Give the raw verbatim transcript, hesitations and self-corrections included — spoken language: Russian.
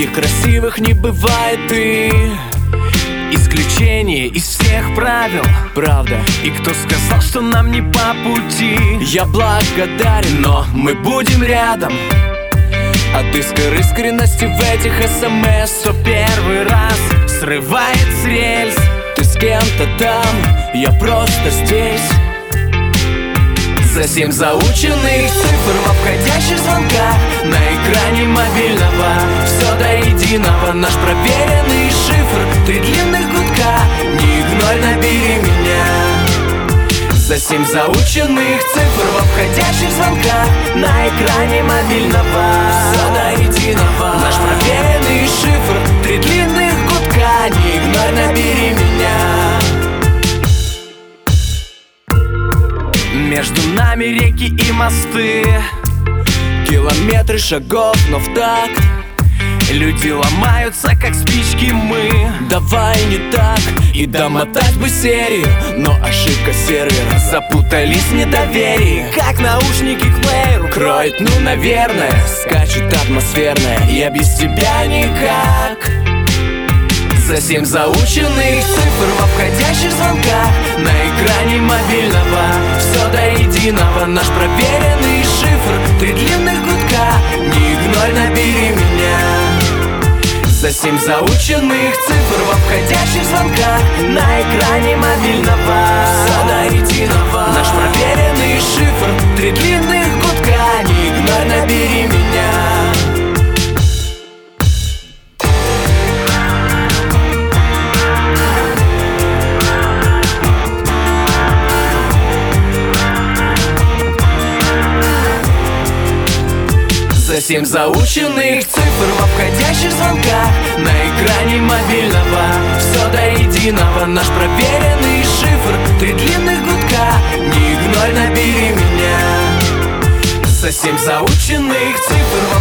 Таких красивых не бывает, ты исключение из всех правил. Правда. И кто сказал, что нам не по пути? Я благодарен, но мы будем рядом. От искр искренности в этих смс, что первый раз срывает с рельс. Ты с кем-то там, я просто здесь. За семь заученных цифр в обходящих звонках на экране мобильного, все до единого, наш проверенный шифр. Три длинных гудка, не игнорь, набери меня. За семь заученных цифр в обходящих звонках на экране мобильного, все до единого, наш проверенный шифр. Три длинных гудка, не игнорь, набери меня. Между нами реки и мосты, километры шагов, но в такт. Люди ломаются, как спички, мы. Давай не так, и домотать бы серию, но ошибка сервера, запутались в недоверии. Как наушники к плееру кроет, ну наверное, скачет атмосферная, я без тебя никак. За семь заученных цифр в обходящих звонках на экране мобильного, все до единого, наш проверенный шифр. Три длинных гудка, не игнорь, набери меня. За семь заученных цифр в обходящих звонках на экране мобильного, все до единого, наш проверенный шифр. Три длинных гудка, не игнорь, набери меня. За семь заученных цифр в обходящих звонках на экране мобильного, все до единого, наш проверенный шифр. Три длинных гудка, не игнорь, набери меня. За семь заученных цифр